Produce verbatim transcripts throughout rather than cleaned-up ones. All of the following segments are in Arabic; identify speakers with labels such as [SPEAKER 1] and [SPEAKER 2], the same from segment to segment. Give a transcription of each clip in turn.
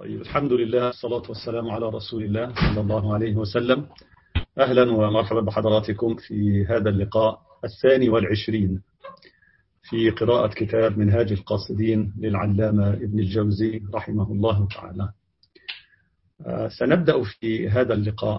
[SPEAKER 1] طيب، الحمد لله، الصلاة والسلام على رسول الله صلى الله عليه وسلم. أهلا ومرحبا بحضراتكم في هذا اللقاء الثاني والعشرين في قراءة كتاب منهاج القاصدين للعلامة ابن الجوزي رحمه الله تعالى. سنبدأ في هذا اللقاء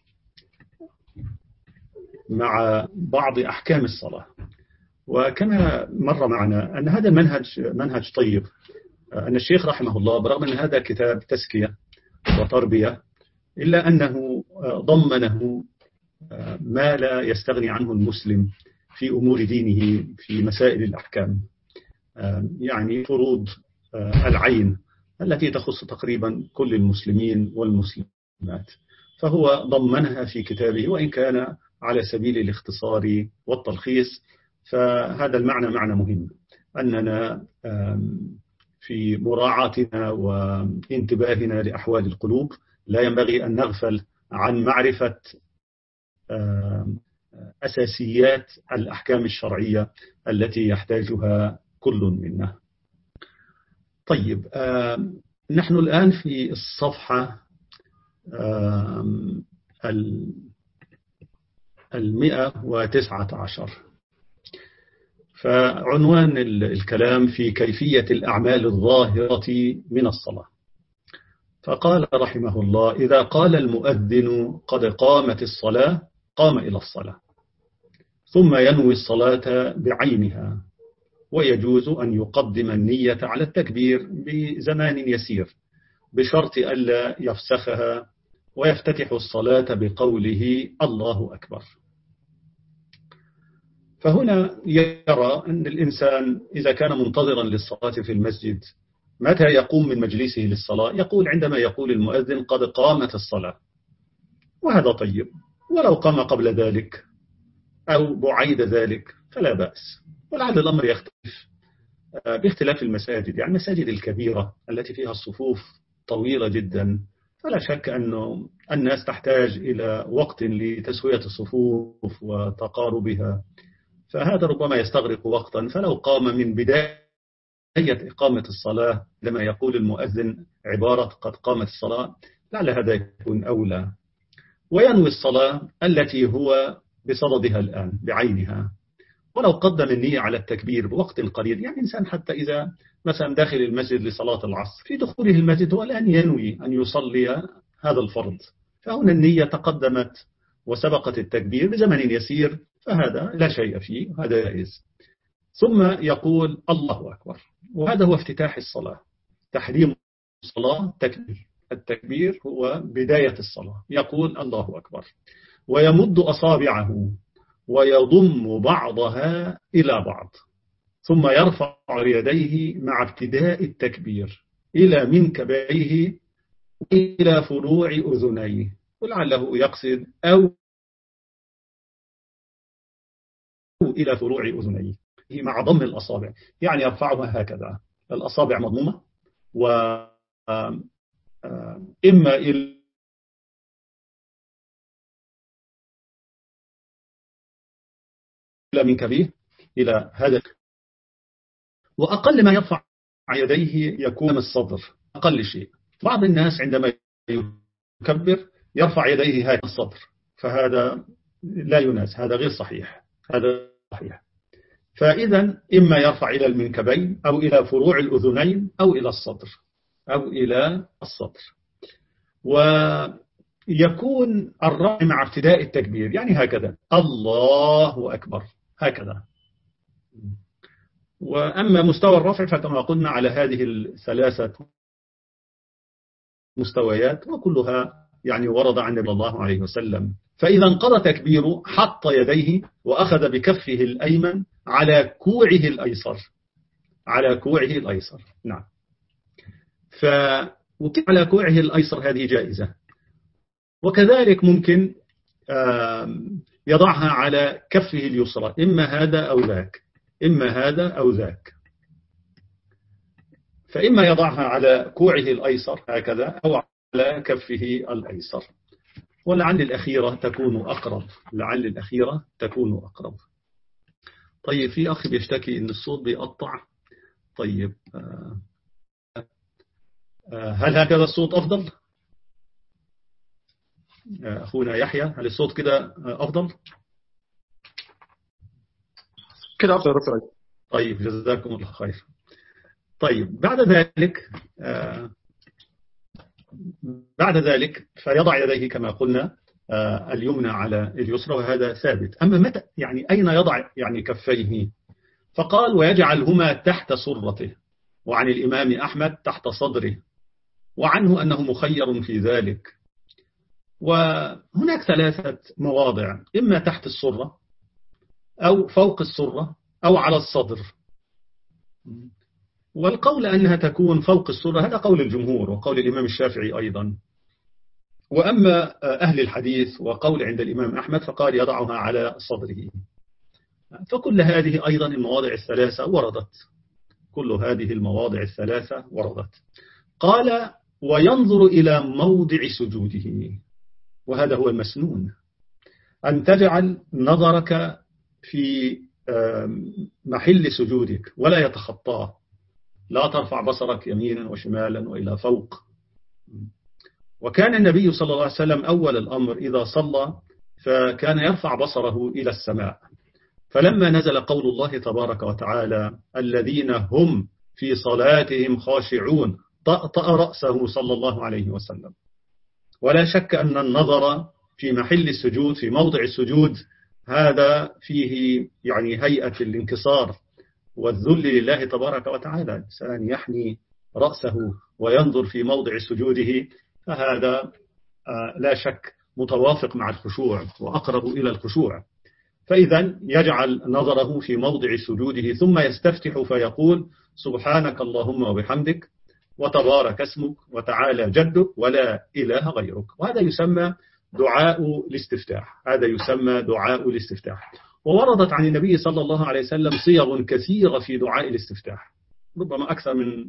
[SPEAKER 1] مع بعض أحكام الصلاة. وكما مر معنا أن هذا المنهج منهج طيب، أن الشيخ رحمه الله برغم أن هذا كتاب تزكية وتربية إلا أنه ضمنه ما لا يستغني عنه المسلم في أمور دينه في مسائل الأحكام، يعني فروض العين التي تخص تقريبا كل المسلمين والمسلمات، فهو ضمنها في كتابه وإن كان على سبيل الاختصار والتلخيص. فهذا المعنى معنى مهم، أننا في مراعاتنا وانتباهنا لأحوال القلوب لا ينبغي أن نغفل عن معرفة أساسيات الأحكام الشرعية التي يحتاجها كل منا. طيب، نحن الآن في الصفحة المئة وتسعة عشر، فعنوان الكلام في كيفية الأعمال الظاهرة من الصلاة. فقال رحمه الله: إذا قال المؤذن قد قامت الصلاة قام إلى الصلاة، ثم ينوي الصلاة بعينها، ويجوز أن يقدم النية على التكبير بزمان يسير بشرط ألا يفسخها، ويفتتح الصلاة بقوله الله أكبر. فهنا يرى أن الإنسان إذا كان منتظرا للصلاة في المسجد متى يقوم من مجلسه للصلاة يقول عندما يقول المؤذن قد قامت الصلاة، وهذا طيب، ولو قام قبل ذلك أو بعيد ذلك فلا بأس. ولعل الأمر يختلف باختلاف المساجد، يعني المساجد الكبيرة التي فيها الصفوف طويلة جدا فلا شك أن الناس تحتاج إلى وقت لتسوية الصفوف وتقاربها، فهذا ربما يستغرق وقتا. فلو قام من بداية إقامة الصلاة لما يقول المؤذن عبارة قد قامت الصلاة لعل هذا يكون أولى، وينوي الصلاة التي هو بصددها الآن بعينها، ولو قدم النية على التكبير بوقت قليل. يعني إنسان حتى إذا مثلا داخل المسجد لصلاة العصر في دخوله المسجد هو الآن ينوي أن يصلي هذا الفرض، فهنا النية تقدمت وسبقت التكبير بزمن يسير، فهذا لا شيء فيه، هذا جائز. ثم يقول الله أكبر، وهذا هو افتتاح الصلاة. تحريم الصلاة تكبير، التكبير هو بداية الصلاة، يقول الله أكبر ويمد أصابعه ويضم بعضها إلى بعض، ثم يرفع يديه مع ابتداء التكبير إلى منكبيه إلى فروع أذنيه، ولعله يقصد أو إلى فروع أذنيه مع ضم الأصابع، يعني يرفعها هكذا، الأصابع مضمومة، وإما إلى منكبيه إلى هذا، وأقل ما يرفع يديه يكون الصدر، أقل شيء. بعض الناس عندما يكبر يرفع يديه هكذا الصدر، فهذا لا يناس، هذا غير صحيح، هذا صحيح. فإذا إما يرفع إلى المنكبين أو إلى فروع الأذنين أو إلى الصدر أو إلى الصدر، ويكون الرفع مع ابتداء التكبير، يعني هكذا الله أكبر هكذا. وأما مستوى الرفع فكما قلنا على هذه الثلاثة مستويات، وكلها يعني ورد عن النبي صلى الله عليه وسلم. فإذا انقضى تكبيره حط يديه وأخذ بكفه الأيمن على كوعه الأيسر، على كوعه الأيسر، نعم. فعلى كوعه الأيسر هذه جائزة، وكذلك ممكن يضعها على كفه اليسرى، إما هذا أو ذاك، إما هذا أو ذاك. فإما يضعها على كوعه الأيسر هكذا أو على كفه الأيسر، ولعل الأخيرة تكون أقرب، لعل الأخيرة تكون أقرب. طيب، في أخي بيشتكي إن الصوت بيقطع. طيب، هل هكذا الصوت أفضل؟ أخونا يحيى، هل الصوت كده أفضل؟
[SPEAKER 2] كده أفضل دكتور.
[SPEAKER 1] طيب جزاكم الله خير. طيب بعد ذلك بعد ذلك فيضع يديه كما قلنا اليمنى على اليسرى، وهذا ثابت. أما متى يعني أين يضع يعني كفيه؟ فقال ويجعلهما تحت سرته، وعن الإمام أحمد تحت صدره، وعنه أنه مخير في ذلك. وهناك ثلاثة مواضع، إما تحت السرة أو فوق السرة أو على الصدر. والقول أنها تكون فوق السرة هذا قول الجمهور وقول الإمام الشافعي أيضا. وأما أهل الحديث وقول عند الإمام أحمد فقال يضعها على صدره. فكل هذه أيضا المواضع الثلاثة وردت، كل هذه المواضع الثلاثة وردت. قال وينظر إلى موضع سجوده، وهذا هو المسنون، أن تجعل نظرك في محل سجودك ولا يتخطاه، لا ترفع بصرك يمينا وشمالا وإلى فوق. وكان النبي صلى الله عليه وسلم أول الأمر إذا صلى فكان يرفع بصره إلى السماء، فلما نزل قول الله تبارك وتعالى الذين هم في صلاتهم خاشعون طأطأ رأسه صلى الله عليه وسلم. ولا شك أن النظر في محل السجود في موضع السجود هذا فيه يعني هيئة الانكسار والذل لله تبارك وتعالى. الإنسان يحني رأسه وينظر في موضع سجوده، فهذا لا شك متوافق مع الخشوع وأقرب إلى الخشوع. فإذا يجعل نظره في موضع سجوده ثم يستفتح فيقول سبحانك اللهم وبحمدك وتبارك اسمك وتعالى جدك ولا إله غيرك. وهذا يسمى دعاء الاستفتاح، هذا يسمى دعاء الاستفتاح. ووردت عن النبي صلى الله عليه وسلم صيغ كثيرة في دعاء الاستفتاح، ربما أكثر من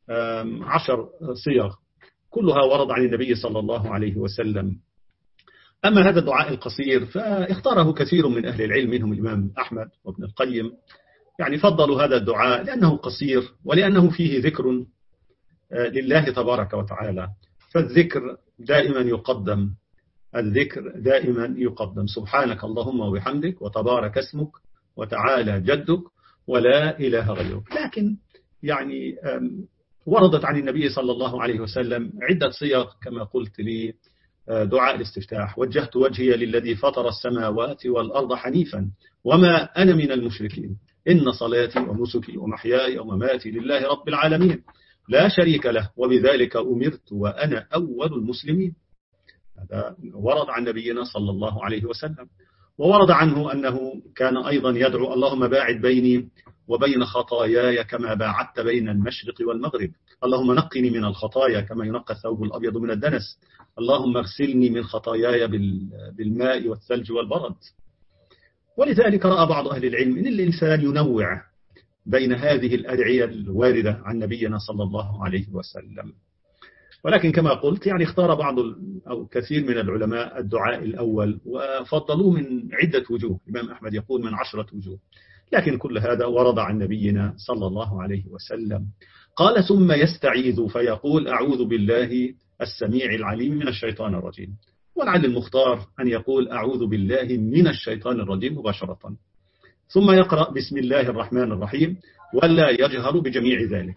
[SPEAKER 1] عشر صيغ كلها ورد عن النبي صلى الله عليه وسلم. أما هذا الدعاء القصير فاختاره كثير من أهل العلم منهم الإمام أحمد وابن القيم، يعني فضلوا هذا الدعاء لأنه قصير ولأنه فيه ذكر لله تبارك وتعالى. فالذكر دائما يقدم، الذكر دائما يقدم، سبحانك اللهم وبحمدك وتبارك اسمك وتعالى جدك ولا إله غيرك. لكن يعني وردت عن النبي صلى الله عليه وسلم عدة صيغ كما قلت لي دعاء الاستفتاح. وجهت وجهي للذي فطر السماوات والأرض حنيفا وما أنا من المشركين إن صلاتي ونسكي ومحياي ومماتي لله رب العالمين لا شريك له وبذلك أمرت وأنا أول المسلمين. هذا ورد عن نبينا صلى الله عليه وسلم. وورد عنه أنه كان أيضا يدعو اللهم باعد بيني وبين خطاياي كما باعدت بين المشرق والمغرب، اللهم نقني من الخطايا كما ينقى الثوب الأبيض من الدنس، اللهم اغسلني من خطاياي بالماء والثلج والبرد. ولذلك رأى بعض أهل العلم أن الإنسان ينوع بين هذه الأدعية الواردة عن نبينا صلى الله عليه وسلم. ولكن كما قلت يعني اختار بعض أو كثير من العلماء الدعاء الأول وفضلوه من عدة وجوه، الإمام أحمد يقول من عشرة وجوه، لكن كل هذا ورد عن نبينا صلى الله عليه وسلم. قال ثم يستعيذ فيقول أعوذ بالله السميع العليم من الشيطان الرجيم. ولعل المختار أن يقول أعوذ بالله من الشيطان الرجيم مباشرة، ثم يقرأ بسم الله الرحمن الرحيم ولا يجهر بجميع ذلك،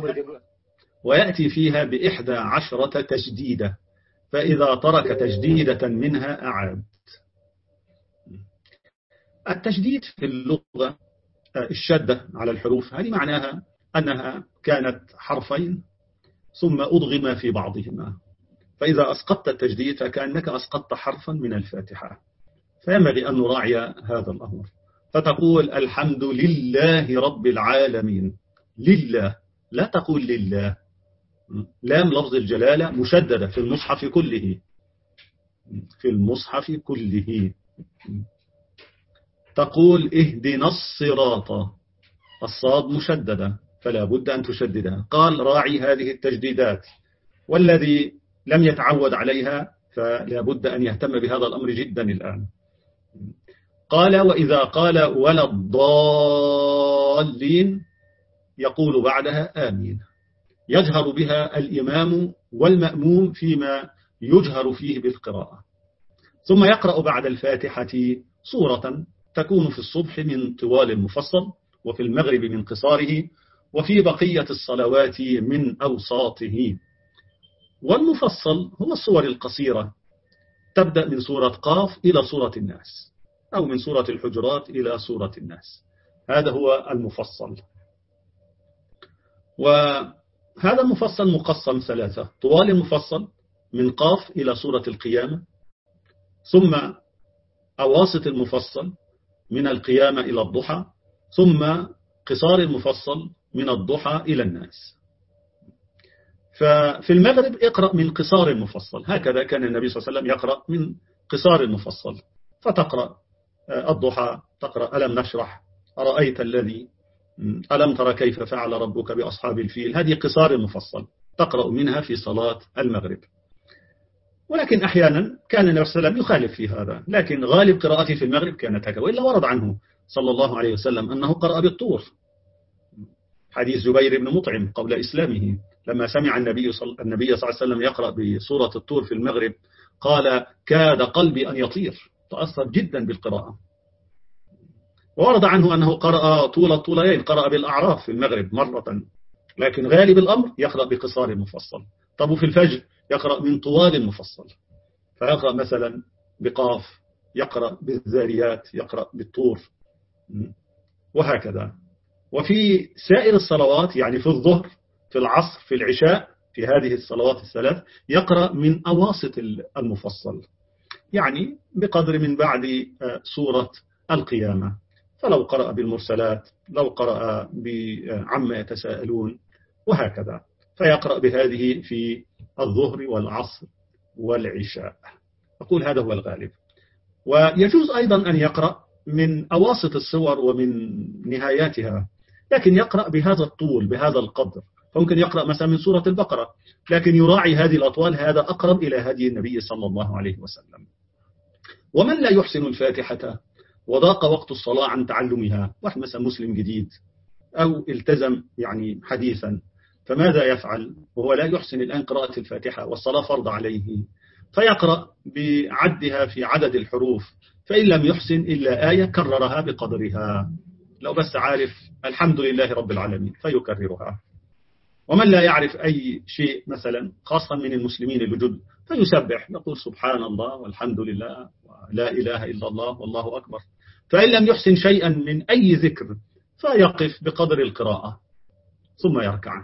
[SPEAKER 1] ويأتي فيها بإحدى عشرة تجديدة، فإذا ترك تجديدة منها أعاد. التجديد في اللغة الشدة على الحروف، هذه معناها أنها كانت حرفين ثم أضغم في بعضهما، فإذا أسقطت التجديد فكأنك أسقطت حرفا من الفاتحة، فينبغي أن نراعي هذا الأمر. فتقول الحمد لله رب العالمين، لله، لا تقول لله، لام لفظ الجلالة مشددة في المصحف كله، في المصحف كله. تقول اهدنا الصراط، الصاد مشددة فلا بد أن تشددها. قال راعي هذه التجديدات، والذي لم يتعود عليها فلا بد أن يهتم بهذا الأمر جدا الآن. قال وإذا قال ولا الضالين يقول بعدها آمين، يجهر بها الإمام والمأموم فيما يجهر فيه بالقراءة. ثم يقرأ بعد الفاتحة سورة تكون في الصبح من طوال المفصل، وفي المغرب من قصاره، وفي بقية الصلوات من أوساطه. والمفصل هو الصور القصيرة، تبدأ من سورة قاف إلى سورة الناس، أو من سورة الحجرات إلى سورة الناس. هذا هو المفصل. وهذا المفصل مقسم ثلاثة: طوال المفصل من قاف إلى سورة القيامة، ثم أواسط المفصل من القيامة إلى الضحى، ثم قصار المفصل من الضحى إلى الناس. ففي المغرب اقرأ من قصار المفصل، هكذا كان النبي صلى الله عليه وسلم يقرأ من قصار المفصل، فتقرأ الضحى، تقرأ ألم نشرح، أرأيت الذي، ألم ترى كيف فعل ربك بأصحاب الفيل. هذه قصار المفصل تقرأ منها في صلاة المغرب. ولكن أحيانا كان النبي صلى الله عليه وسلم يخالف في هذا، لكن غالب قراءته في المغرب كانت هكذا. وإلا ورد عنه صلى الله عليه وسلم أنه قرأ بالطور، حديث جبير بن مطعم قبل إسلامه لما سمع النبي صلى النبي صلى الله عليه وسلم يقرأ بسورة الطور في المغرب قال: كاد قلبي أن يطير، تأثر جدا بالقراءة. وورد عنه أنه قرأ طول الطولين، قرأ بالأعراف في المغرب مرة، لكن غالب الأمر يقرأ بقصار المفصل. طب في الفجر يقرأ من طوال المفصل، فيقرأ مثلا بقاف، يقرأ بالذاريات، يقرأ بالطور، وهكذا. وفي سائر الصلوات، يعني في الظهر، في العصر، في العشاء، في هذه الصلوات الثلاث يقرأ من أواسط المفصل، يعني بقدر من بعد سورة القيامة. فلو قرأ بالمرسلات، لو قرأ بعما يتساءلون، وهكذا. فيقرأ بهذه في الظهر والعصر والعشاء. أقول هذا هو الغالب. ويجوز أيضا أن يقرأ من أواسط السور ومن نهاياتها، لكن يقرأ بهذا الطول، بهذا القدر. فممكن يقرأ مثلا من سورة البقرة، لكن يراعي هذه الأطوال، هذا أقرب إلى هدي النبي صلى الله عليه وسلم. ومن لا يحسن الفاتحة وضاق وقت الصلاة عن تعلمها، واحد مثلا مسلم جديد أو التزم يعني حديثا، فماذا يفعل وهو لا يحسن الآن قراءة الفاتحة والصلاة فرض عليه؟ فيقرأ بعدها في عدد الحروف، فإن لم يحسن إلا آية كررها بقدرها، لو بس عارف الحمد لله رب العالمين فيكررها. ومن لا يعرف أي شيء مثلا خاصة من المسلمين الجدد فيسبح، يقول سبحان الله والحمد لله ولا إله إلا الله والله أكبر. فإن لم يحسن شيئا من أي ذكر فيقف بقدر القراءة ثم يركع.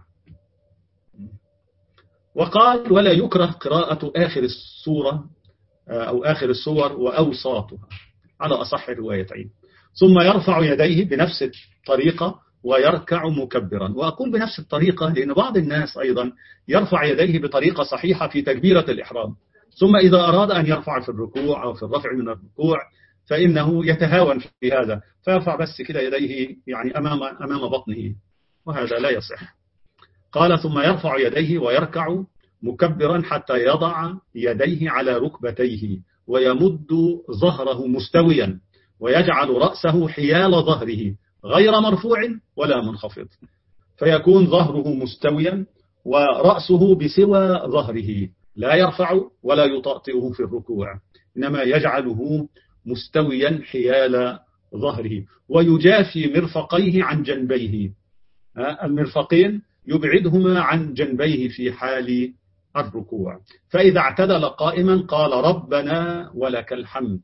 [SPEAKER 1] وقال: ولا يكره قراءة آخر السورة أو آخر السور وأوساطها على أصح الروايتين، ثم يرفع يديه بنفس الطريقة ويركع مكبرا. وأقول بنفس الطريقة لأن بعض الناس أيضا يرفع يديه بطريقة صحيحة في تكبيرة الإحرام، ثم إذا أراد أن يرفع في الركوع أو في الرفع من الركوع فإنه يتهاون في هذا، فيرفع بس كده يديه يعني أمام أمام بطنه، وهذا لا يصح. قال: ثم يرفع يديه ويركع مكبرا حتى يضع يديه على ركبتيه ويمد ظهره مستويا ويجعل رأسه حيال ظهره غير مرفوع ولا منخفض، فيكون ظهره مستويا ورأسه بسوى ظهره، لا يرفع ولا يطأطئه في الركوع، إنما يجعله مستويا حيال ظهره، ويجافي مرفقيه عن جنبيه، المرفقين يبعدهما عن جنبيه في حال الركوع. فإذا اعتدل قائما قال: ربنا ولك الحمد.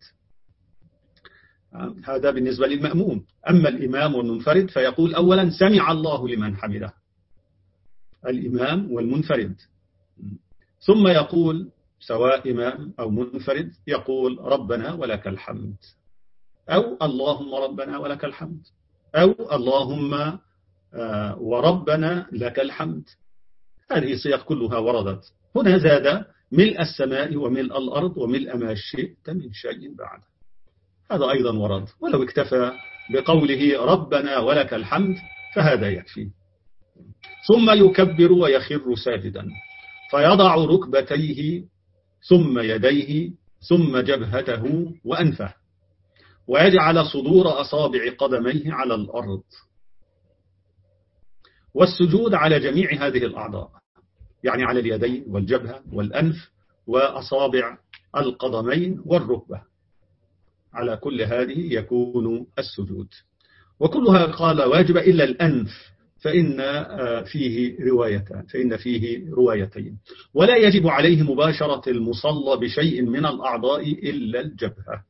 [SPEAKER 1] هذا بالنسبة للمأموم. أما الإمام والمنفرد فيقول أولا: سمع الله لمن حمده، الإمام والمنفرد، ثم يقول سواء إمام أو منفرد يقول: ربنا ولك الحمد، أو اللهم ربنا ولك الحمد، أو اللهم وربنا لك الحمد. هذه الصيغ كلها وردت. هنا زاد: ملء السماء وملء الأرض وملء ما شئت من شيء بعد، هذا أيضا ورد. ولو اكتفى بقوله ربنا ولك الحمد فهذا يكفي. ثم يكبر ويخر ساجدا، فيضع ركبتيه ثم يديه ثم جبهته وأنفه، ويجعل صدور أصابع قدميه على الأرض، والسجود على جميع هذه الأعضاء، يعني على اليدين والجبهة والأنف وأصابع القدمين والركبة، على كل هذه يكون السجود. وكلها قال واجبة إلا الأنف، فإن فيه روايتان فإن فيه روايتين. ولا يجب عليه مباشرة المصلى بشيء من الأعضاء إلا الجبهة،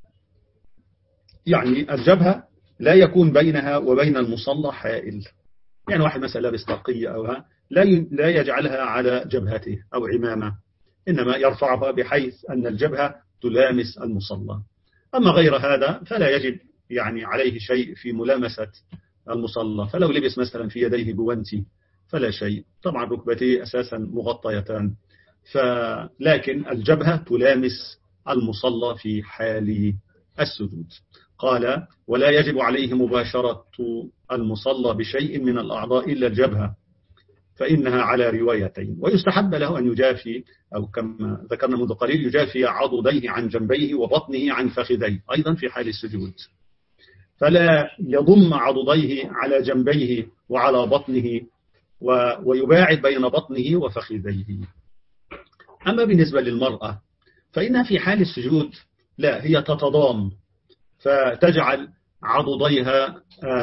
[SPEAKER 1] يعني الجبهة لا يكون بينها وبين المصلى حائل، يعني واحد مثلا لابس طاقية أو ها لا لا يجعلها على جبهته أو عمامة، إنما يرفعها بحيث أن الجبهة تلامس المصلى. أما غير هذا فلا يجب يعني عليه شيء في ملامسة المصلى، فلو لبس مثلا في يديه جوانتي فلا شيء، طبعا ركبتيه أساسا مغطيتان، فلكن الجبهة تلامس المصلى في حال السجود. قال ولا يجب عليه مباشرة المصلى بشيء من الأعضاء إلا الجبهة، فإنها على روايتين. ويستحب له أن يجافي، أو كما ذكرنا منذ قليل، يجافي عضديه عن جنبيه وبطنه عن فخذيه أيضا في حال السجود، فلا يضم عضديه على جنبيه وعلى بطنه ويباعد بين بطنه وفخذيه. أما بالنسبة للمرأة فإنها في حال السجود لا، هي تتضام، فتجعل عضديها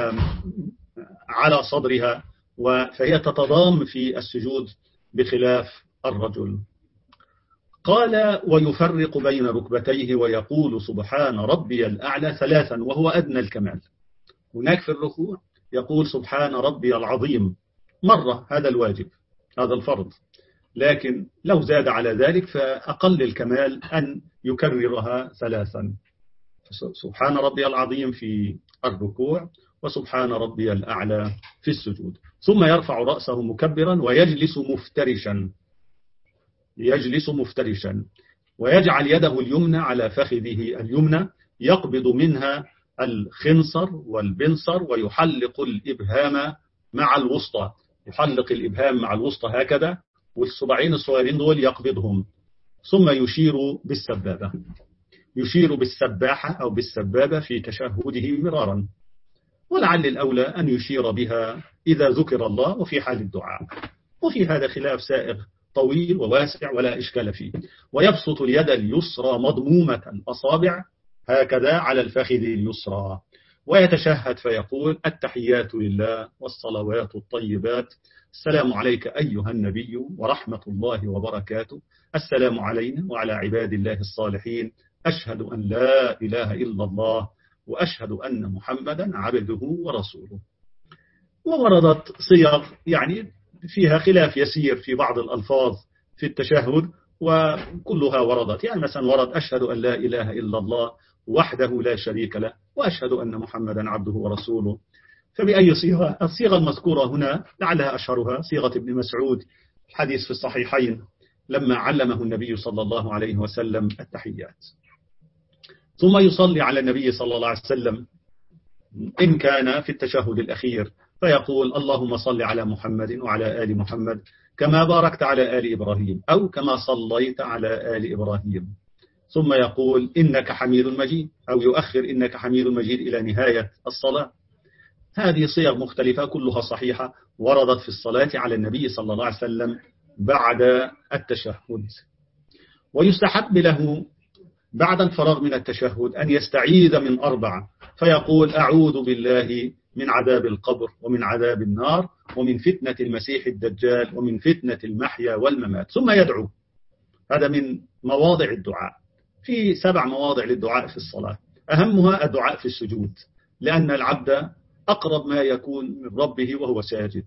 [SPEAKER 1] على صدرها، فهي تتضام في السجود بخلاف الرجل. قال ويفرق بين ركبتيه ويقول سبحان ربي الأعلى ثلاثا وهو أدنى الكمال. هناك في الركوع يقول سبحان ربي العظيم مرة، هذا الواجب، هذا الفرض، لكن لو زاد على ذلك فأقل الكمال أن يكررها ثلاثا، سبحان ربي العظيم في الركوع وسبحان ربي الأعلى في السجود. ثم يرفع رأسه مكبرا ويجلس مفترشا يجلس مفترشا ويجعل يده اليمنى على فخذه اليمنى، يقبض منها الخنصر والبنصر ويحلق الإبهام مع الوسطى، يحلق الإبهام مع الوسطى هكذا، والصباعين الصغيرين دول يقبضهم، ثم يشير بالسبابة يشير بالسباحة أو بالسبابة في تشهده مرارا، ولعل الأولى أن يشير بها إذا ذكر الله وفي حال الدعاء. وفي هذا خلاف سائغ طويل وواسع ولا إشكال فيه. ويبسط اليد اليسرى مضمومة الأصابع هكذا على الفخذ اليسرى، ويتشهد فيقول التحيات لله والصلوات الطيبات، السلام عليك أيها النبي ورحمة الله وبركاته، السلام علينا وعلى عباد الله الصالحين، أشهد أن لا إله إلا الله وأشهد أن محمدا عبده ورسوله. ووردت صيغ يعني فيها خلاف يسير في بعض الألفاظ في التشهد، وكلها وردت، يعني مثلا ورد أشهد أن لا إله إلا الله وحده لا شريك له وأشهد أن محمدا عبده ورسوله. فبأي صيغة؟ الصيغة المذكورة هنا لعلها أشهرها صيغة ابن مسعود، حديث في الصحيحين لما علمه النبي صلى الله عليه وسلم التحيات. ثم يصلي على النبي صلى الله عليه وسلم إن كان في التشهد الأخير، فيقول اللهم صل على محمد وعلى آل محمد كما باركت على آل إبراهيم أو كما صليت على آل إبراهيم، ثم يقول إنك حميد مجيد أو يؤخر إنك حميد مجيد إلى نهاية الصلاة. هذه صيغ مختلفة كلها صحيحة وردت في الصلاة على النبي صلى الله عليه وسلم بعد التشهد. ويستحب له بعد الفراغ من التشهد أن يستعيذ من أربع، فيقول أعوذ بالله من عذاب القبر ومن عذاب النار ومن فتنة المسيح الدجال ومن فتنة المحيا والممات، ثم يدعو. هذا من مواضع الدعاء، في سبع مواضع للدعاء في الصلاة، أهمها الدعاء في السجود، لأن العبد أقرب ما يكون من ربه وهو ساجد.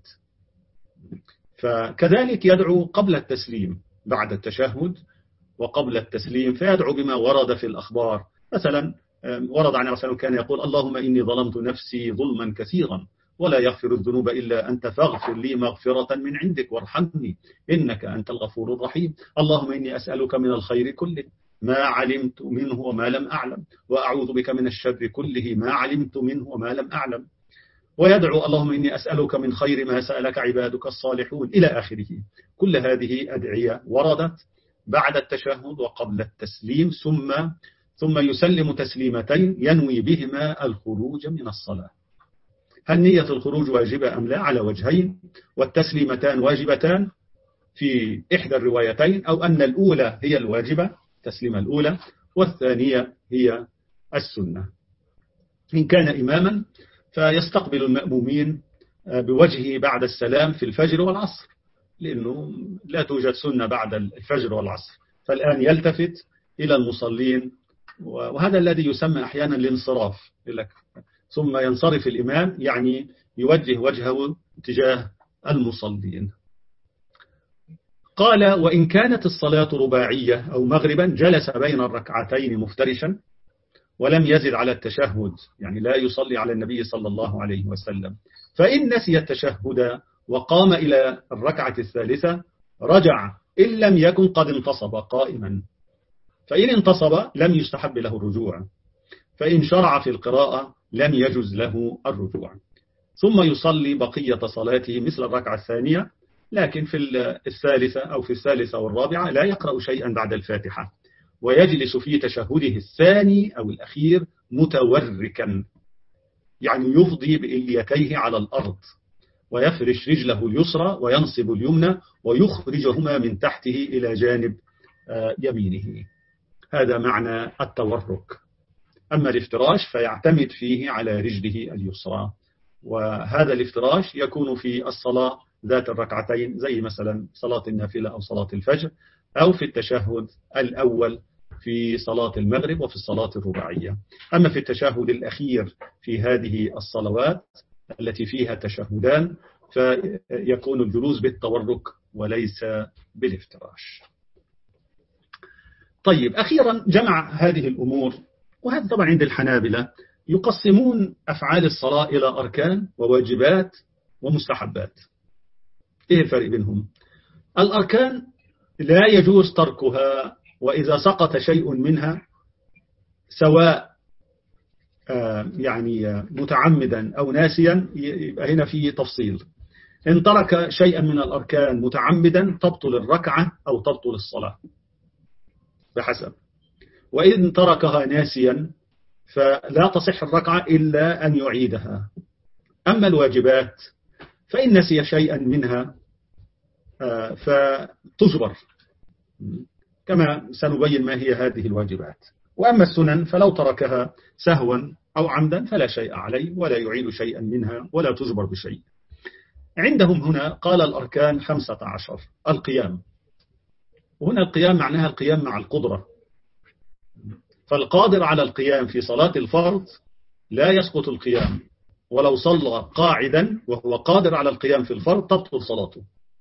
[SPEAKER 1] فكذلك يدعو قبل التسليم بعد التشهد وقبل التسليم، فيدعو بما ورد في الأخبار. مثلا ورد عن رسول كان يقول اللهم إني ظلمت نفسي ظلما كثيرا ولا يغفر الذنوب إلا أنت فاغفر لي مغفرة من عندك وارحمني إنك أنت الغفور الرحيم، اللهم إني أسألك من الخير كله ما علمت منه وما لم أعلم وأعوذ بك من الشر كله ما علمت منه وما لم أعلم. ويدعو اللهم إني أسألك من خير ما سألك عبادك الصالحون إلى آخره. كل هذه أدعية وردت بعد التشهد وقبل التسليم، ثم ثم يسلم تسليمتين ينوي بهما الخروج من الصلاة. هل نية الخروج واجبة أم لا على وجهين، والتسليمتان واجبتان في إحدى الروايتين، أو أن الأولى هي الواجبة تسليم الأولى والثانية هي السنة. إن كان إماما فيستقبل المأمومين بوجهه بعد السلام في الفجر والعصر، لأنه لا توجد سنة بعد الفجر والعصر، فالآن يلتفت إلى المصلين، وهذا الذي يسمى أحيانا الانصراف، ثم ينصرف الإمام، يعني يوجه وجهه تجاه المصلين. قال: وإن كانت الصلاة رباعية أو مغربا جلس بين الركعتين مفترشا ولم يزد على التشهد، يعني لا يصلي على النبي صلى الله عليه وسلم، فإن نسي التشهد وقام إلى الركعة الثالثة رجع إن لم يكن قد انتصب قائما، فإن انتصب لم يستحب له الرجوع، فإن شرع في القراءة لم يجز له الرجوع، ثم يصلي بقية صلاته مثل الركعة الثانية، لكن في الثالثة أو في الثالثة والرابعة لا يقرأ شيئا بعد الفاتحة، ويجلس في تشهده الثاني أو الأخير متوركا، يعني يفضي بإليتيه على الأرض ويفرش رجله اليسرى وينصب اليمنى ويخرجهما من تحته إلى جانب يمينه. هذا معنى التورك. أما الافتراش فيعتمد فيه على رجله اليسرى، وهذا الافتراش يكون في الصلاة ذات الركعتين، زي مثلا صلاة النافلة أو صلاة الفجر، أو في التشهد الأول في صلاة المغرب وفي الصلاة الرباعية. أما في التشهد الأخير في هذه الصلوات التي فيها تشهدان فيكون الجلوس بالتورك وليس بالافتراش. طيب، أخيرا جمع هذه الأمور، وهذا طبعا عند الحنابلة يقسمون أفعال الصلاة إلى أركان وواجبات ومستحبات. إيه الفرق بينهم؟ الأركان لا يجوز تركها، وإذا سقط شيء منها سواء يعني متعمدا أو ناسيا يبقى هنا فيه تفصيل. إن ترك شيئا من الأركان متعمدا تبطل الركعة أو تبطل الصلاة بحسب، وإن تركها ناسيا فلا تصح الركعة إلا أن يعيدها. أما الواجبات فإن نسي شيئا منها فتجبر، كما سنبين ما هي هذه الواجبات. وأما السنن فلو تركها سهوا أو عمدا فلا شيء عليه ولا يعيد شيئا منها ولا تجبر بشيء. عندهم هنا قال الأركان خمسة عشر. القيام، وهنا القيام معناها القيام مع القدرة، فالقادر على القيام في صلاة الفرض لا يسقط القيام، ولو صلى قاعدا وهو قادر على القيام في الفرض تبطل صلاته.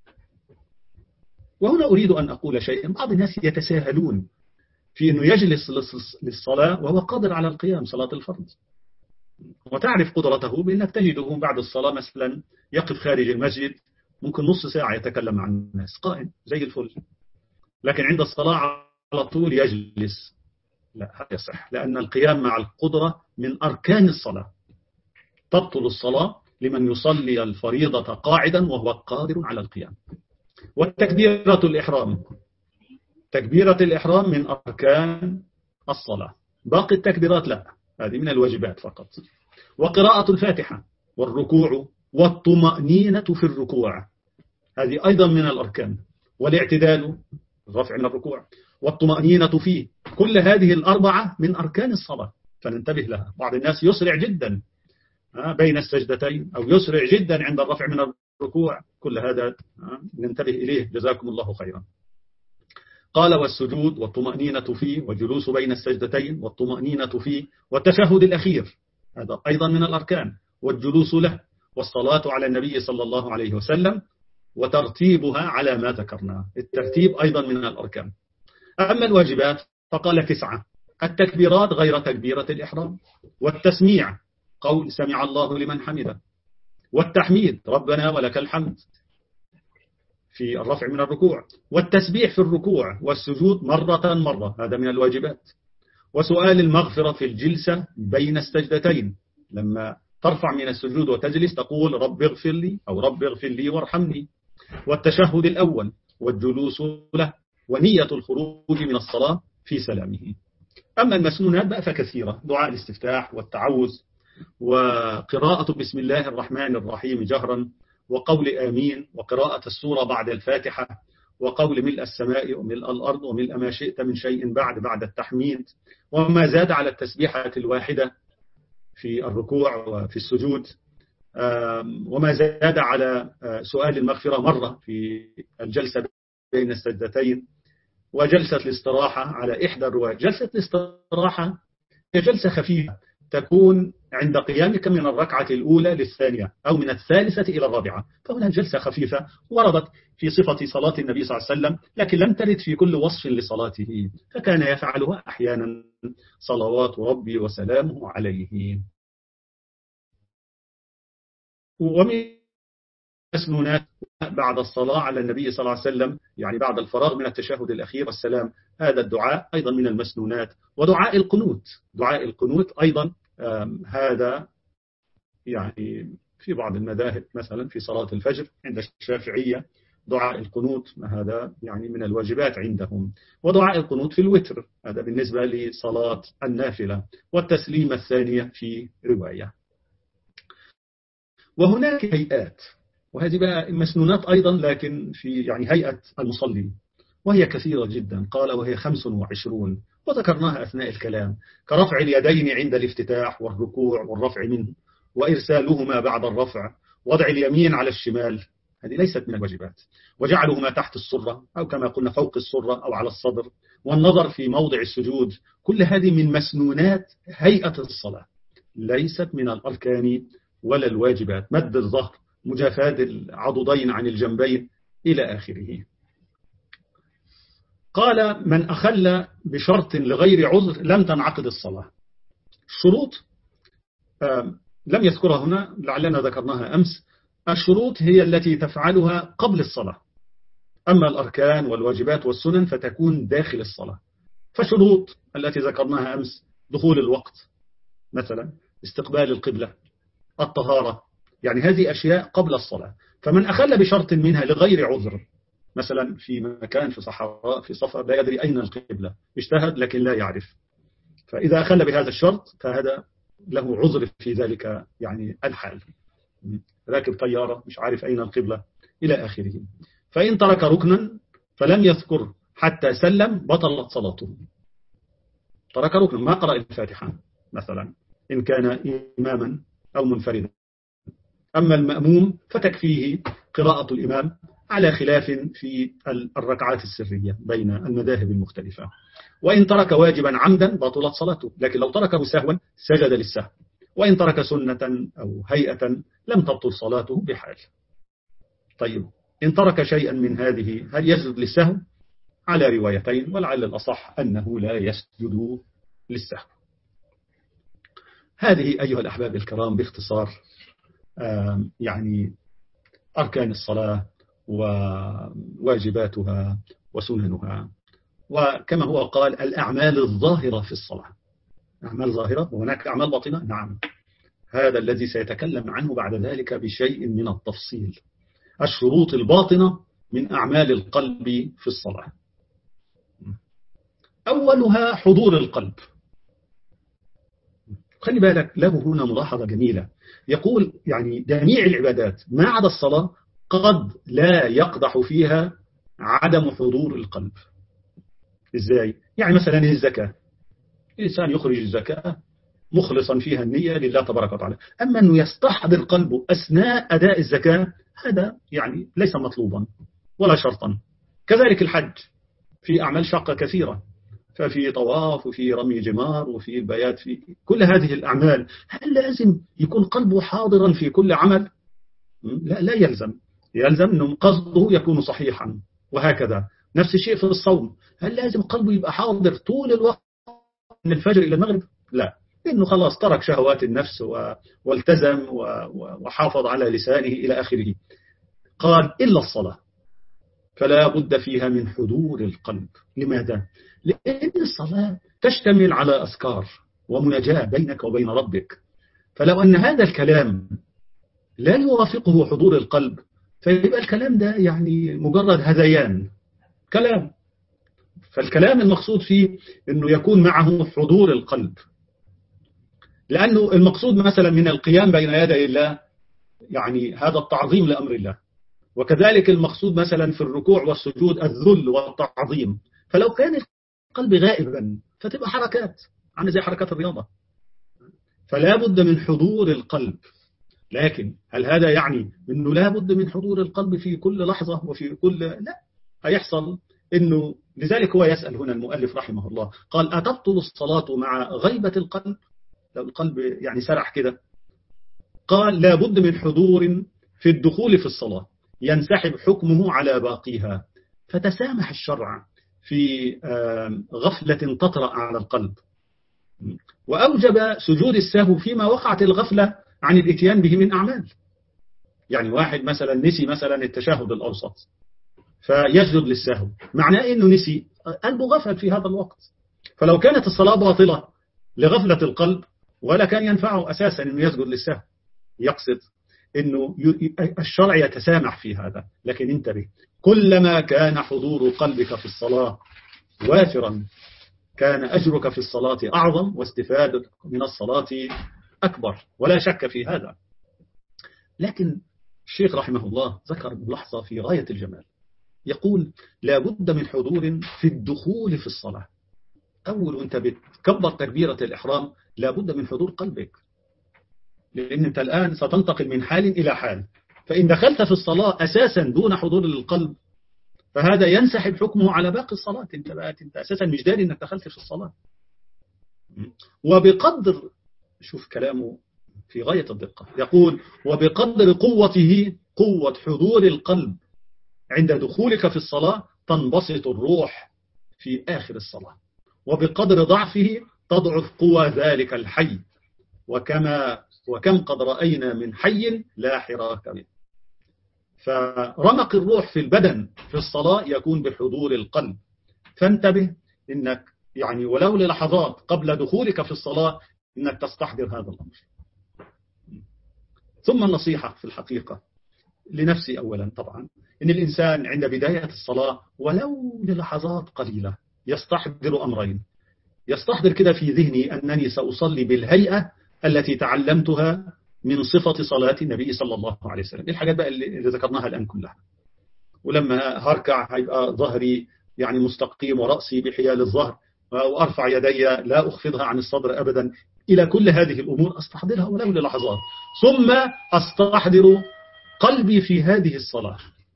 [SPEAKER 1] وهنا أريد أن أقول شيئا، بعض الناس يتساهلون في أنه يجلس للصلاة وهو قادر على القيام صلاة الفرض، وتعرف قدرته بأنك تجده بعد الصلاة مثلا يقف خارج المسجد ممكن نص ساعة يتكلم مع الناس قائم زي الفل، لكن عند الصلاة على طول يجلس. لا، هذا يصح، لأن القيام مع القدرة من أركان الصلاة. تبطل الصلاة لمن يصلي الفريضة قاعدا وهو قادر على القيام. والتكبيرة الإحرام، تكبيرة الإحرام من أركان الصلاة، باقي التكبيرات لا، هذه من الواجبات فقط. وقراءة الفاتحة والركوع والطمأنينة في الركوع، هذه أيضا من الأركان. والاعتدال، الرفع من الركوع والطمأنينة فيه، كل هذه الأربعة من أركان الصلاة، فننتبه لها. بعض الناس يسرع جدا بين السجدتين أو يسرع جدا عند الرفع من الركوع، كل هذا ننتبه إليه جزاكم الله خيرا. قال والسجود والطمأنينة فيه والجلوس بين السجدتين والطمأنينة فيه والتشهد الأخير، هذا أيضا من الأركان، والجلوس له والصلاة على النبي صلى الله عليه وسلم وترتيبها على ما ذكرنا، الترتيب أيضا من الأركان. أما الواجبات فقال تسعة: التكبيرات غير تكبيرة الإحرام، والتسميع قول سمع الله لمن حمده، والتحميد ربنا ولك الحمد في الرفع من الركوع، والتسبيح في الركوع والسجود مرة مرة، هذا من الواجبات، وسؤال المغفرة في الجلسة بين السجدتين، لما ترفع من السجود وتجلس تقول رب اغفر لي أو رب اغفر لي وارحمني، والتشهد الأول والجلوس له، ونية الخروج من الصلاة في سلامه. أما المسنونات بقى فكثيرة، دعاء الاستفتاح والتعوذ وقراءة بسم الله الرحمن الرحيم جهرا، وقول آمين، وقراءة السورة بعد الفاتحة، وقول ملء السماء وملء الأرض وملء ما شئت من شيء بعد بعد التحميد، وما زاد على التسبيحة الواحدة في الركوع وفي السجود، وما زاد على سؤال المغفرة مرة في الجلسة بين السجدتين، وجلسة الاستراحة على إحدى الروايات. جلسة الاستراحة هي جلسة خفيفة تكون عند قيامك من الركعة الأولى للثانية أو من الثالثة إلى الرابعة، فهنا جلسة خفيفة وردت في صفة صلاة النبي صلى الله عليه وسلم، لكن لم ترد في كل وصف لصلاته، فكان يفعلها أحيانا صلوات ربي وسلامه عليه. ومن المسنونات بعد الصلاة على النبي صلى الله عليه وسلم، يعني بعد الفراغ من التشهد الأخير والسلام، هذا الدعاء أيضا من المسنونات. ودعاء القنوت، دعاء القنوت أيضا هذا يعني في بعض المذاهب، مثلا في صلاة الفجر عند الشافعية دعاء القنوت هذا يعني من الواجبات عندهم. ودعاء القنوت في الوتر هذا بالنسبة لصلاة النافلة، والتسليمة الثانية في رواية. وهناك هيئات، وهذه بقى المسنونات أيضا لكن في يعني هيئة المصلي، وهي كثيرة جدا، قال وهي خمس وعشرون وذكرناها أثناء الكلام، كرفع اليدين عند الافتتاح والركوع والرفع منه، وإرسالهما بعد الرفع، وضع اليمين على الشمال، هذه ليست من الواجبات، وجعلهما تحت السرة أو كما قلنا فوق السرة أو على الصدر، والنظر في موضع السجود، كل هذه من مسنونات هيئة الصلاة، ليست من الأركان ولا الواجبات. مد الظهر، مجافاة العضدين عن الجنبين إلى آخره. قال من أخل بشرط لغير عذر لم تنعقد الصلاة. الشروط لم يذكرها هنا، لعلنا ذكرناها أمس. الشروط هي التي تفعلها قبل الصلاة، أما الأركان والواجبات والسنن فتكون داخل الصلاة. فشروط التي ذكرناها أمس دخول الوقت مثلا، استقبال القبلة، الطهارة، يعني هذه أشياء قبل الصلاة. فمن أخل بشرط منها لغير عذر، مثلا في مكان في صحراء في صفا لا يدري أين القبلة، اجتهد لكن لا يعرف، فإذا أخل بهذا الشرط فهذا له عذر في ذلك يعني الحال، راكب طيارة مش عارف أين القبلة إلى آخره. فإن ترك ركنا فلم يذكر حتى سلم بطلت صلاته. ترك ركنا ما قرأ الفاتحة مثلا إن كان إماما أو منفردا. أما المأموم فتكفيه قراءة الإمام على خلاف في الركعات السرية بين المذاهب المختلفة. وإن ترك واجبا عمدا بطلت صلاته، لكن لو تركه سهوا سجد للسهو. وإن ترك سنة أو هيئة لم تبطل صلاته بحال. طيب إن ترك شيئا من هذه هل يسجد للسهو؟ على روايتين، ولعل الأصح أنه لا يسجد للسهو. هذه أيها الأحباب الكرام باختصار يعني أركان الصلاة وواجباتها وسننها، وكما هو قال الأعمال الظاهرة في الصلاة. أعمال ظاهرة وهناك أعمال باطنة، نعم، هذا الذي سيتكلم عنه بعد ذلك بشيء من التفصيل. الشروط الباطنة من أعمال القلب في الصلاة. أولها حضور القلب. خلي بالك، له هنا ملاحظة جميلة، يقول يعني جميع العبادات ما عدا الصلاة قد لا يقدح فيها عدم حضور القلب. إزاي؟ يعني مثلا الزكاة، الإنسان يخرج الزكاة مخلصا فيها النية لله تبارك وتعالى، أما أنه يستحضر قلبه أثناء أداء الزكاة هذا يعني ليس مطلوبا ولا شرطا. كذلك الحج في أعمال شاقة كثيرة، ففي طواف وفي رمي جمار وفي بيات، في كل هذه الأعمال هل لازم يكون قلبه حاضرا في كل عمل؟ لا, لا يلزم، يلزم أنه قصده يكون صحيحا. وهكذا نفس الشيء في الصوم، هل لازم قلبه يبقى حاضر طول الوقت من الفجر إلى المغرب؟ لا، إنه خلاص ترك شهوات النفس والتزم وحافظ على لسانه إلى آخره. قال إلا الصلاة فلا بد فيها من حضور القلب. لماذا؟ لأن الصلاة تشتمل على أذكار ومناجاة بينك وبين ربك، فلو أن هذا الكلام لا يوافقه حضور القلب فيبقى الكلام ده يعني مجرد هذيان كلام. فالكلام المقصود فيه أنه يكون معه حضور القلب، لأنه المقصود مثلا من القيام بين يدي الله يعني هذا التعظيم لأمر الله، وكذلك المقصود مثلا في الركوع والسجود الذل والتعظيم. فلو كان القلب غائبا فتبقى حركات عامله زي حركات الرياضة، فلا بد من حضور القلب. لكن هل هذا يعني أنه لا بد من حضور القلب في كل لحظة وفي كل لا، هيحصل أنه لذلك هو يسأل هنا المؤلف رحمه الله قال أتبطل الصلاة مع غيبة القلب؟ لو القلب يعني سرح كده، قال لا بد من حضور في الدخول في الصلاة ينسحب حكمه على باقيها، فتسامح الشرع في غفلة تطرأ على القلب، وأوجب سجود السهو فيما وقعت الغفلة عن الاتيان به من أعمال. يعني واحد مثلا نسي مثلا التشهد الأوسط فيسجد للسهو، معناه أنه نسي، قلبه غفل في هذا الوقت. فلو كانت الصلاة باطلة لغفلة القلب ولا كان ينفعه أساسا أنه يسجد للسهو. يقصد أنه الشرع يتسامح في هذا، لكن انتبه، كلما كان حضور قلبك في الصلاة وافرا كان أجرك في الصلاة أعظم واستفادتك من الصلاة أكبر، ولا شك في هذا. لكن الشيخ رحمه الله ذكر ملاحظة في غاية الجمال، يقول لا بد من حضور في الدخول في الصلاة. أول وانت بتكبر تكبيرة الإحرام لا بد من حضور قلبك، لأن أنت الآن ستنتقل من حال إلى حال، فإن دخلت في الصلاة أساسا دون حضور القلب فهذا ينسحب حكمه على باقي الصلاة. أنت بقى أنت أساسا مش داري أنك دخلت في الصلاة. وبقدر، شوف كلامه في غاية الدقة، يقول وبقدر قوته قوة حضور القلب عند دخولك في الصلاة تنبسط الروح في آخر الصلاة، وبقدر ضعفه تضعف قوى ذلك الحي، وكما وكم قد رأينا من حي لا حراك منه. فرمق الروح في البدن في الصلاة يكون بحضور القلب. فانتبه إنك يعني ولو للحظات قبل دخولك في الصلاة إنك تستحضر هذا الأمر. ثم النصيحة في الحقيقة لنفسي أولا طبعا، إن الإنسان عند بداية الصلاة ولو للحظات قليلة يستحضر أمرين. يستحضر كده في ذهني أنني سأصلي بالهيئة التي تعلمتها من صفة صلاة النبي صلى الله عليه وسلم. الحاجات بقى اللي ذكرناها الآن كلها. ولما هركع هيبقى ظهري يعني مستقيم ورأسي بحيال الظهر، وأرفع يدي لا أخفضها عن الصدر أبدا. إلى كل هذه الأمور أستحضرها ولو للحظات، ثم أستحضر قلبي في هذه الصلاة.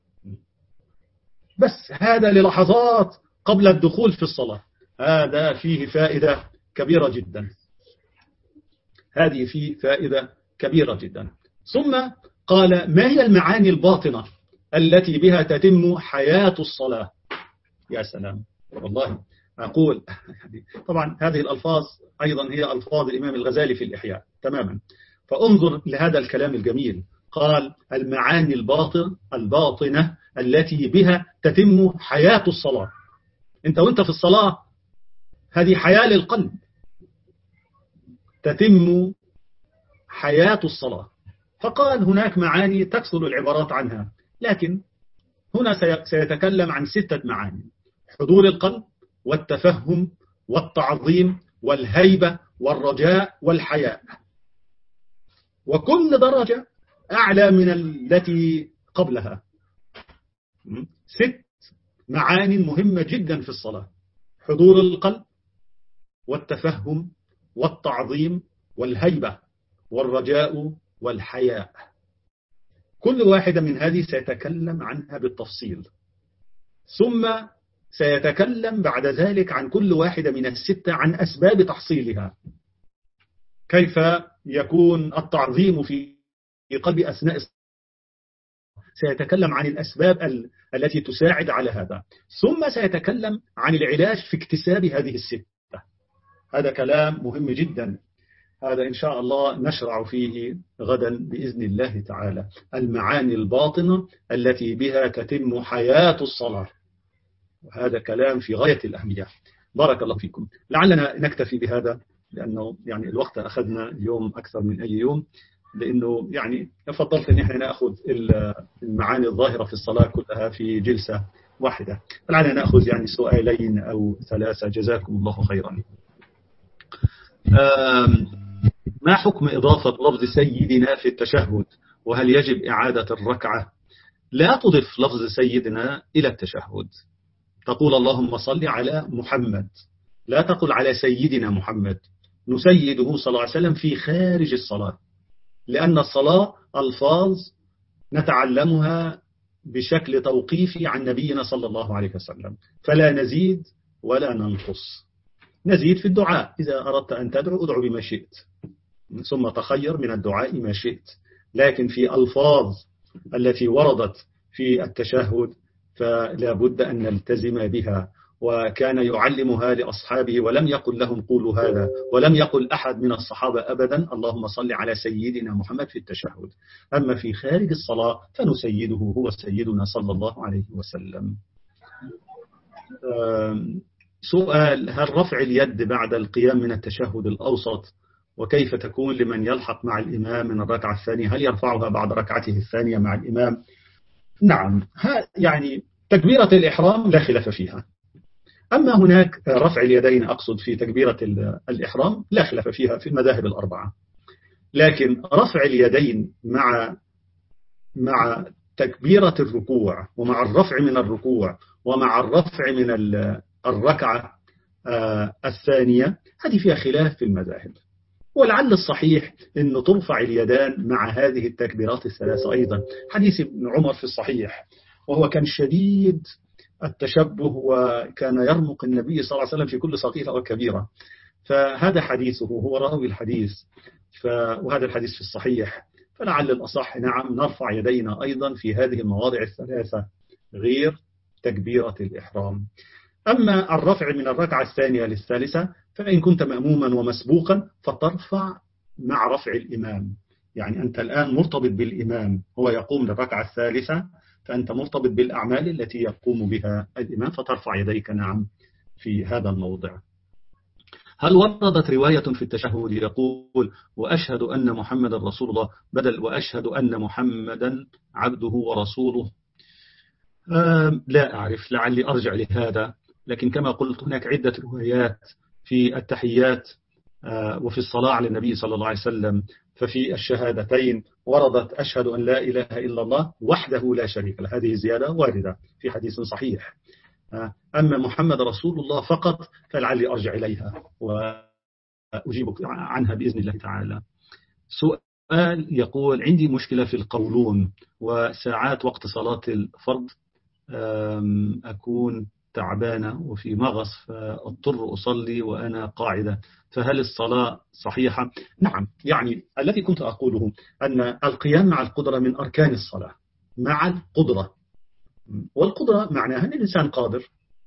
[SPEAKER 1] بس هذا للحظات قبل الدخول في الصلاة، هذا فيه فائدة كبيرة جدا. هذه فيه فائدة كبيرة جدا. ثم قال ما هي المعاني الباطنة التي بها تتم حياة الصلاة؟ يا سلام، والله أقول طبعا هذه الألفاظ أيضا هي ألفاظ الإمام الغزالي في الإحياء تماما. فانظر لهذا الكلام الجميل، قال المعاني الباطن الباطنة التي بها تتم حياة الصلاة. أنت وأنت في الصلاة هذه حياة للقلب، تتم حياة الصلاة. فقال هناك معاني تكثر العبارات عنها، لكن هنا سيتكلم عن ستة معاني: حضور القلب والتفهم والتعظيم والهيبة والرجاء والحياء، وكل درجة أعلى من التي قبلها. ست معاني مهمة جدا في الصلاة: حضور القلب والتفهم والتعظيم والهيبة والرجاء والحياء. كل واحدة من هذه سيتكلم عنها بالتفصيل، ثم سيتكلم بعد ذلك عن كل واحدة من الستة عن أسباب تحصيلها، كيف يكون التعظيم في قلب أثناء الصلاة. سيتكلم عن الأسباب ال... التي تساعد على هذا، ثم سيتكلم عن العلاج في اكتساب هذه الستة. هذا كلام مهم جدا، هذا إن شاء الله نشرع فيه غدا بإذن الله تعالى. المعاني الباطنة التي بها تتم حياة الصلاة، هذا كلام في غاية الأهمية. بارك الله فيكم. لعلنا نكتفي بهذا لأنه يعني الوقت أخذنا اليوم أكثر من أي يوم، لأنه يعني فضلت أن احنا نأخذ المعاني الظاهرة في الصلاة كلها في جلسة واحدة. لعلنا نأخذ يعني سؤالين أو ثلاثة. جزاكم الله خيرا. ما حكم إضافة لفظ سيدنا في التشهد؟ وهل يجب إعادة الركعة؟ لا تضف لفظ سيدنا إلى التشهد، تقول اللهم صل على محمد، لا تقل على سيدنا محمد. نسيده صلى الله عليه وسلم في خارج الصلاة، لأن الصلاة ألفاظ نتعلمها بشكل توقيفي عن نبينا صلى الله عليه وسلم، فلا نزيد ولا ننقص. نزيد في الدعاء، إذا أردت أن تدعو ادعو بما شئت، ثم تخير من الدعاء ما شئت، لكن في ألفاظ التي وردت في التشهد فلا بد أن نلتزم بها. وكان يعلمها لأصحابه ولم يقل لهم قولوا هذا، ولم يقل أحد من الصحابة أبدا اللهم صل على سيدنا محمد في التشهد. أما في خارج الصلاة فنسيده هو سيدنا صلى الله عليه وسلم. سؤال: هل رفع اليد بعد القيام من التشهد الأوسط وكيف تكون لمن يلحق مع الإمام من الركعة الثانية؟ هل يرفعها بعد ركعته الثانية مع الإمام؟ نعم، يعني تكبيرة الإحرام لا خلاف فيها. أما هناك رفع اليدين أقصد في تكبيرة الإحرام لا خلاف فيها في المذاهب الأربعة، لكن رفع اليدين مع مع تكبيرة الركوع ومع الرفع من الركوع ومع الرفع من الركعة الثانية هذه فيها خلاف في المذاهب، ولعل الصحيح أن ترفع اليدان مع هذه التكبيرات الثلاثة أيضا. حديث ابن عمر في الصحيح، وهو كان شديد التشبه وكان يرمق النبي صلى الله عليه وسلم في كل صغيرة وكبيرة، فهذا حديثه، هو راوي الحديث، وهذا الحديث في الصحيح، فلعل الأصح نعم نرفع يدينا أيضا في هذه المواضع الثلاثة غير تكبيرة الإحرام. أما الرفع من الركعة الثانية للثالثة فإن كنت مأموما ومسبوقا فترفع مع رفع الإمام، يعني أنت الآن مرتبط بالإمام، هو يقوم للركعة الثالثة فأنت مرتبط بالأعمال التي يقوم بها الإمام فترفع يديك نعم في هذا الموضع. هل وردت رواية في التشهد يقول وأشهد أن محمد رسول الله بدل وأشهد أن محمدا عبده ورسوله؟ آه لا أعرف، لعلي أرجع لهذا، لكن كما قلت هناك عدة روايات في التحيات آه وفي الصلاة على النبي صلى الله عليه وسلم. ففي الشهادتين وردت أشهد أن لا إله إلا الله وحده لا شريك له، هذه زيادة واردة في حديث صحيح. أما محمد رسول الله فقط فلعلي أرجع إليها وأجيبك عنها بإذن الله تعالى. سؤال يقول عندي مشكلة في القولون، وساعات وقت صلاة الفرض أكون تعبانة وفي مغص فاضطر أصلي وأنا قاعدة، فهل الصلاة صحيحة؟ نعم، يعني الذي كنت أقوله أن القيام مع القدرة من أركان الصلاة، مع القدرة، والقدرة معناها أن الإنسان قادر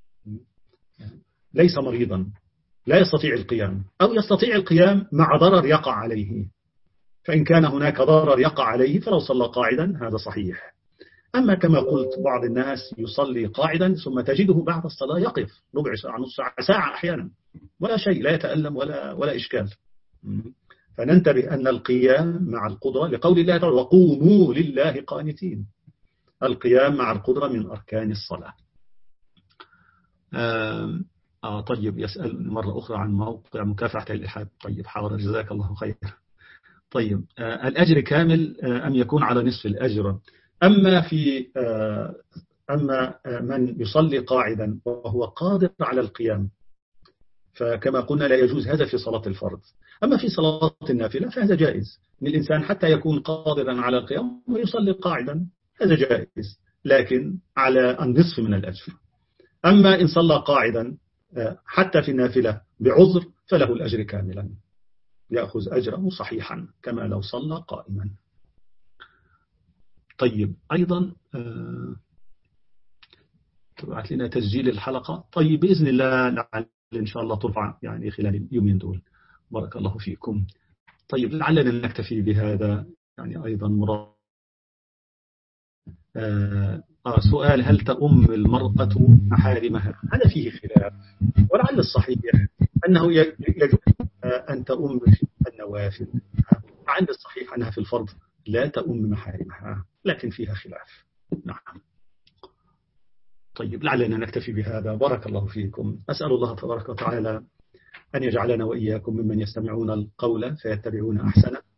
[SPEAKER 1] ليس مريضا لا يستطيع القيام، أو يستطيع القيام مع ضرر يقع عليه، فإن كان هناك ضرر يقع عليه فلو صلى قاعدا هذا صحيح. أما كما قلت بعض الناس يصلي قاعدا ثم تجده بعد الصلاة يقف ربع ساعة نص ساعة ساعة أحيانا ولا شيء، لا يتألم ولا ولا إشكال. فننتبه أن القيام مع القدرة لقول الله تعالى وقوموا لله قانتين، القيام مع القدرة من أركان الصلاة. آه, آه طيب، يسأل مرة أخرى عن موقع مكافحة الإلحاد. طيب حاضر، جزاك الله خير. طيب آه الأجر كامل آه أم يكون على نصف الأجر؟ أما في آه أما آه من يصلي قاعدا وهو قادر على القيام فكما قلنا لا يجوز هذا في صلاة الفرض. أما في صلاة النافلة فهذا جائز، من الإنسان حتى يكون قادرا على القيام ويصلي قاعدا، هذا جائز لكن على النصف من الأجر. أما إن صلى قاعدا حتى في النافلة بعذر فله الأجر كاملا، يأخذ أجره صحيحا كما لو صلى قائما. طيب أيضا تبعت لنا تسجيل الحلقة. طيب بإذن الله لعل إن شاء الله ترفع يعني خلال اليومين دول. بارك الله فيكم. طيب لعلنا نكتفي بهذا. يعني أيضا مراد آه سؤال هل تؤم المرأة محارمها؟ هذا فيه خلاف، ولعل الصحيح أنه يجب أن تؤم في النوافل، عند الصحيح أنها في الفرض لا تؤم محارمها، لكن فيها خلاف. نعم. طيب لعلنا نكتفي بهذا. بارك الله فيكم. أسأل الله تبارك وتعالى أن يجعلنا وإياكم ممن يستمعون القول فيتبعون أحسنه،